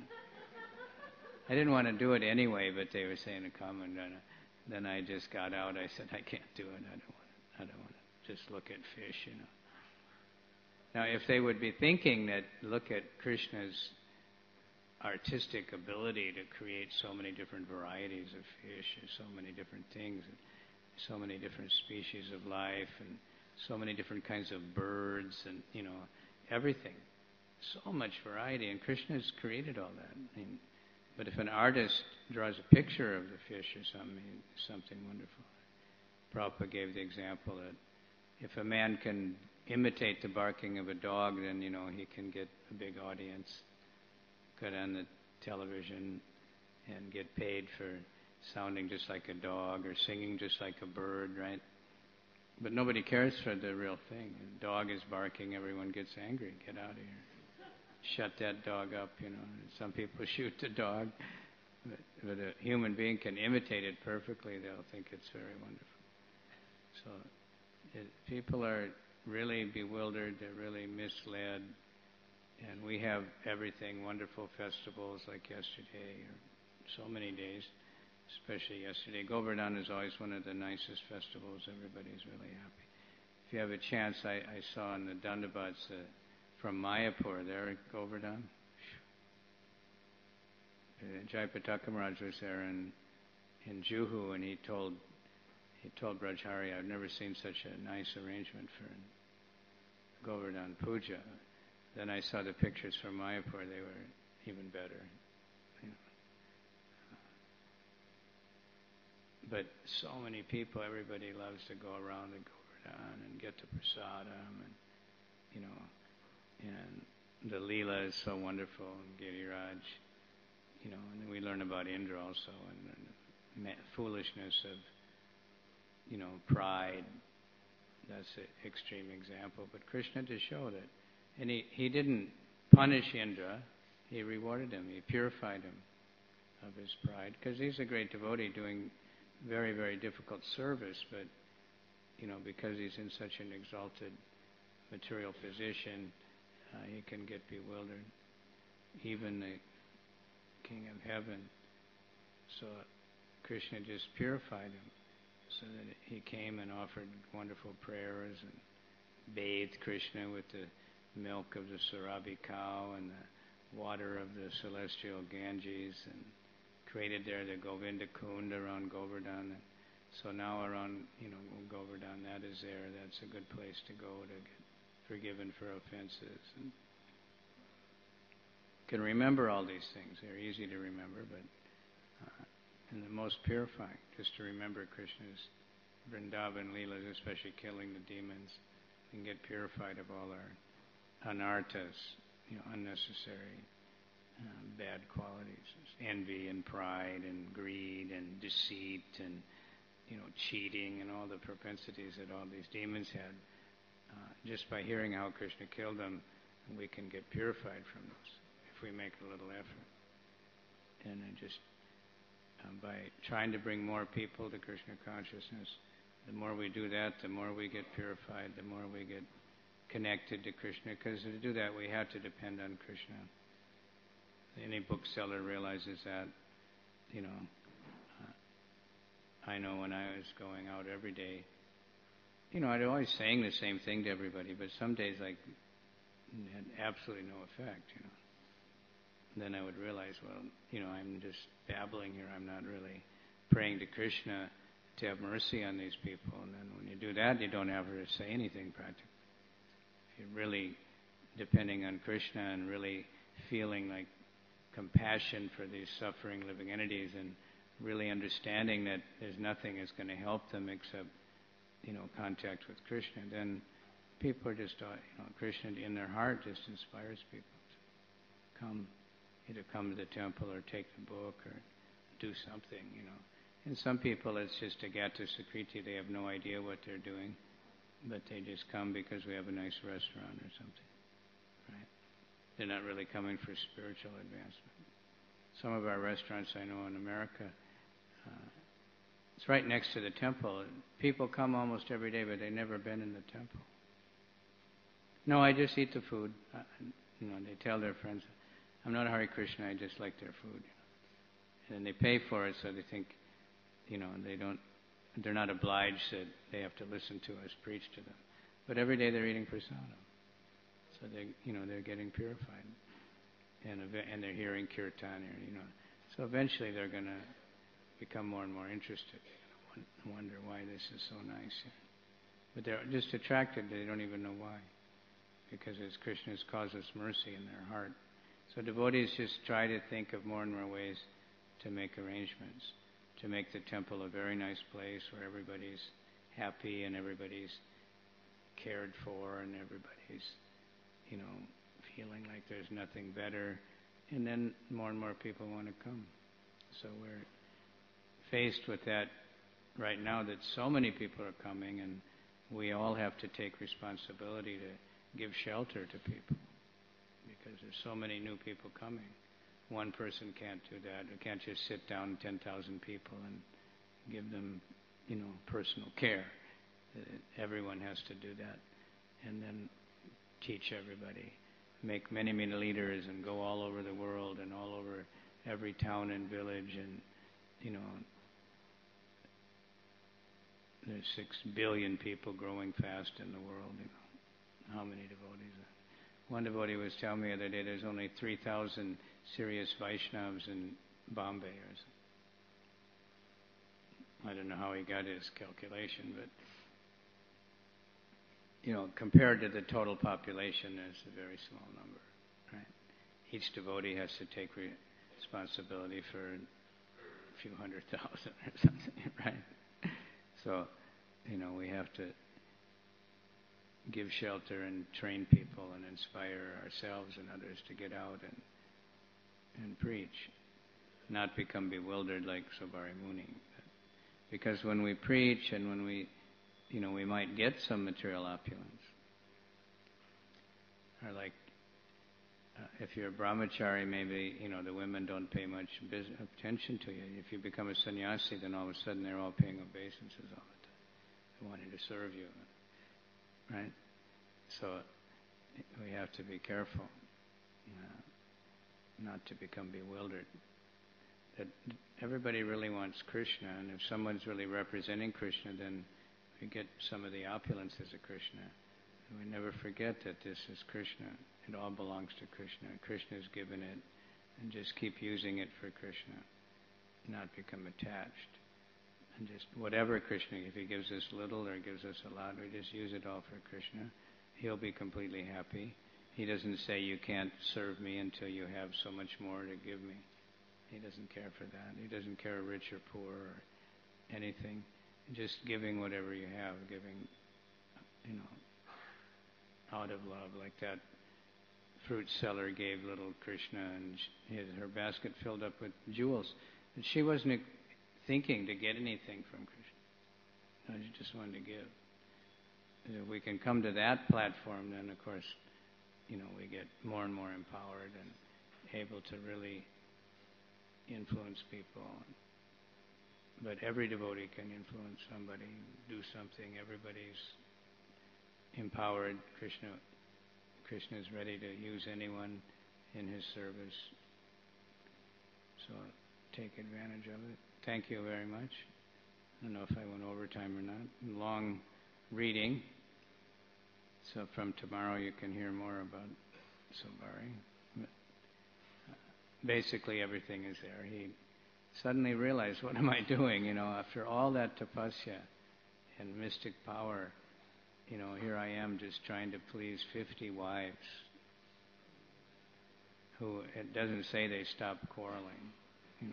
Speaker 1: I didn't want to do it anyway, but they were saying a comment. And then I just got out. I said, I can't do it. I don't want to. I don't want to just look at fish, you know. Now, if they would be thinking that, look at Krishna's artistic ability to create so many different varieties of fish and so many different things, and so many different species of life, and so many different kinds of birds, and, you know, everything. So much variety, and Krishna's created all that. I mean, but if an artist draws a picture of the fish or something, something wonderful. Prabhupada gave the example that if a man can imitate the barking of a dog, then, you know, he can get a big audience, get on the television and get paid for sounding just like a dog or singing just like a bird, right? But nobody cares for the real thing. A dog is barking, everyone gets angry. Get out of here. Shut that dog up, you know. Some people shoot the dog, but, but a human being can imitate it perfectly. They'll think it's very wonderful. So it, people are really bewildered. They're really misled. And we have everything, wonderful festivals like yesterday, or so many days, especially yesterday. Govardhan is always one of the nicest festivals. Everybody's really happy. If you have a chance, I, I saw in the Dandabats uh, from Mayapur there at Govardhan. Uh, Jayapataka Maharaj was there in, in Juhu, and he told he told Brajhari, I've never seen such a nice arrangement for Govardhan Puja. Then I saw the pictures from Mayapur. They were even better. You know. But so many people, everybody loves to go around the Govardhan and get the prasadam, and, you know, and the Leela is so wonderful, and Giriraj, you know, and then we learn about Indra also, and the foolishness of, you know, pride. That's an extreme example. But Krishna to show that. And he, he didn't punish Indra, he rewarded him, he purified him of his pride, because he's a great devotee doing very, very difficult service, but, you know, because he's in such an exalted material position, uh, he can get bewildered. Even the King of Heaven. So Krishna just purified him, so that he came and offered wonderful prayers and bathed Krishna with the milk of the Surabhi cow and the water of the celestial Ganges, and created there the Govinda Kund around Govardhan. So now around, you know, Govardhan, that is there. That's a good place to go to get forgiven for offenses. And can remember all these things. They're easy to remember, but uh, and the most purifying, just to remember Krishna's Vrindavan Leelas, especially killing the demons, and get purified of all our anarthas, you know, unnecessary uh, bad qualities, envy and pride and greed and deceit and, you know, cheating and all the propensities that all these demons had. Uh, just by hearing how Krishna killed them, we can get purified from those if we make a little effort. And uh, just um, by trying to bring more people to Krishna consciousness, the more we do that, the more we get purified, the more we get connected to Krishna. Because to do that, we have to depend on Krishna. Any bookseller realizes that. You know, uh, I know when I was going out every day, you know, I'd always saying the same thing to everybody, but some days, like, it had absolutely no effect, you know. then I would realize, well, you know, I'm just babbling here. I'm not really praying to Krishna to have mercy on these people. And then when you do that, you don't ever say anything practically. If you're really depending on Krishna and really feeling like compassion for these suffering living entities and really understanding that there's nothing that's going to help them except, you know, contact with Krishna, then people are just, uh, you know, Krishna in their heart just inspires people to come, either come to the temple or take the book or do something, you know. And some people, it's just a gata sakriti. They have no idea what they're doing, but they just come because we have a nice restaurant or something, right? They're not really coming for spiritual advancement. Some of our restaurants I know in America, uh, it's right next to the temple. People come almost every day, but they've never been in the temple. No, I just eat the food. Uh, you know, they tell their friends, I'm not a Hare Krishna, I just like their food. And then they pay for it, so they think, you know, they don't, they're not obliged that they have to listen to us preach to them. But every day they're eating prasadam. So they, you know, they're getting purified. And, and they're hearing kirtan, you know. So eventually they're going to become more and more interested. You know, wonder why this is so nice. But they're just attracted, they don't even know why. Because it's Krishna's causes mercy in their heart. So devotees just try to think of more and more ways to make arrangements, to make the temple a very nice place where everybody's happy and everybody's cared for and everybody's, you know, feeling like there's nothing better. And then more and more people want to come. So we're faced with that right now, that so many people are coming, and we all have to take responsibility to give shelter to people because there's so many new people coming. One person can't do that. We can't just sit down ten thousand people and give them, you know, personal care. Everyone has to do that. And then teach everybody. Make many, many leaders and go all over the world and all over every town and village. And, you know, there's six billion people growing fast in the world, you know. How many devotees? One devotee was telling me the other day there's only three thousand serious Vaishnavas in Bombay or something. I don't know how he got his calculation, but, you know, compared to the total population, there's a very small number, right? Each devotee has to take re- responsibility for a few hundred thousand or something, right? So, you know, we have to give shelter and train people and inspire ourselves and others to get out and and preach, not become bewildered like Sobari Muni. Because when we preach and when we, you know, we might get some material opulence. Or like, uh, if you're a brahmachari, maybe, you know, the women don't pay much business, attention to you. If you become a sannyasi, then all of a sudden they're all paying obeisances all the time. They're wanting to serve you. Right? So we have to be careful uh, not to become bewildered. That everybody really wants Krishna, and if someone's really representing Krishna, then we get some of the opulences of Krishna. And we never forget that this is Krishna. It all belongs to Krishna. Krishna's given it, and just keep using it for Krishna, not become attached. And just whatever Krishna, if he gives us little or gives us a lot, we just use it all for Krishna. He'll be completely happy. He doesn't say you can't serve me until you have so much more to give me. He doesn't care for that. He doesn't care rich or poor or anything. Just giving whatever you have, giving, you know, out of love. Like that fruit seller gave little Krishna, and she had her basket filled up with jewels. And she wasn't thinking to get anything from Krishna. No, she just wanted to give. And if we can come to that platform, then of course, you know, we get more and more empowered and able to really influence people. But every devotee can influence somebody, do something. Everybody's empowered. Krishna, Krishna is ready to use anyone in his service. So take advantage of it. Thank you very much. I don't know if I went over time or not. Long reading. So from tomorrow you can hear more about Sobari. basically everything is there. He suddenly realized, what am I doing? You know, after all that tapasya and mystic power, you know, here I am just trying to please fifty wives who, it doesn't say they stop quarreling. You know.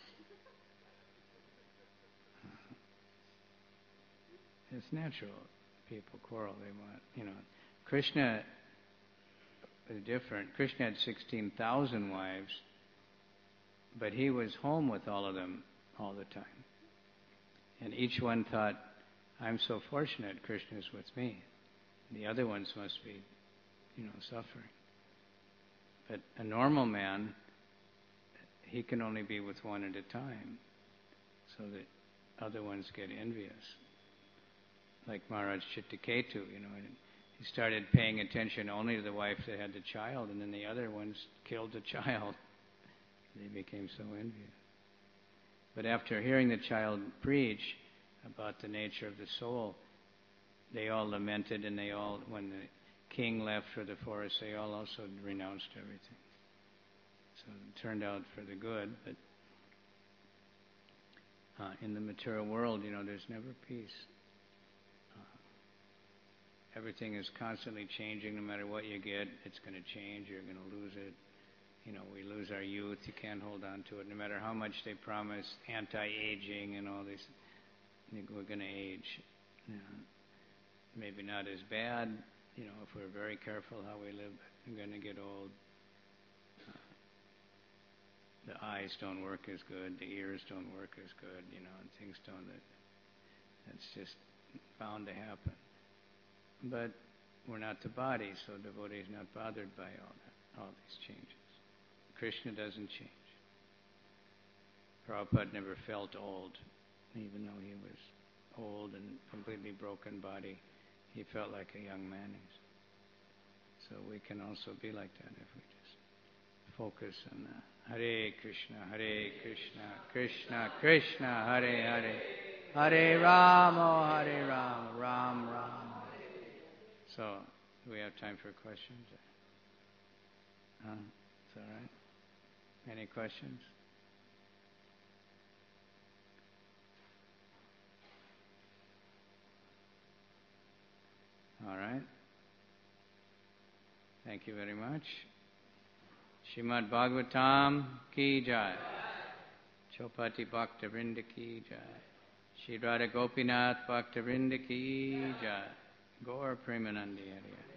Speaker 1: It's natural. People quarrel. They want, you know. Krishna is different. Krishna had sixteen thousand wives, but he was home with all of them all the time. And each one thought, I'm so fortunate Krishna's with me. The other ones must be, you know, suffering. But a normal man, he can only be with one at a time, so that other ones get envious. Like Maharaj Chittaketu, you know, he started paying attention only to the wife that had the child, and then the other ones killed the child. They became so envious. But after hearing the child preach about the nature of the soul, they all lamented, and they all, when the king left for the forest, they all also renounced everything. So it turned out for the good, but uh, in the material world, you know, there's never peace. Uh, everything is constantly changing. No matter what you get, it's going to change. You're going to lose it. You know, we lose our youth. You can't hold on to it. No matter how much they promise anti-aging and all this, we're going to age. You know, maybe not as bad, you know, if we're very careful how we live, but we're going to get old. Uh, the eyes don't work as good. The ears don't work as good, you know, and things don't. That, that's just bound to happen. But we're not the body, so the devotee is not bothered by all that, all these changes. Krishna doesn't change. Prabhupada never felt old, even though he was old and completely broken body. He felt like a young man. So we can also be like that if we just focus on the Hare Krishna, Hare Krishna, Krishna Krishna, Hare Hare, Hare Rama, Hare Rama, Ram Ram. So, do we have time for questions? Huh? It's all right. Any questions? All right. Thank you very much. Srimad Bhagavatam ki jai. Chopati Bhakta Vrinda ki jai. Shri Radha Gopinath Bhakta Vrinda ki jai. Gaur Premanandi Hari.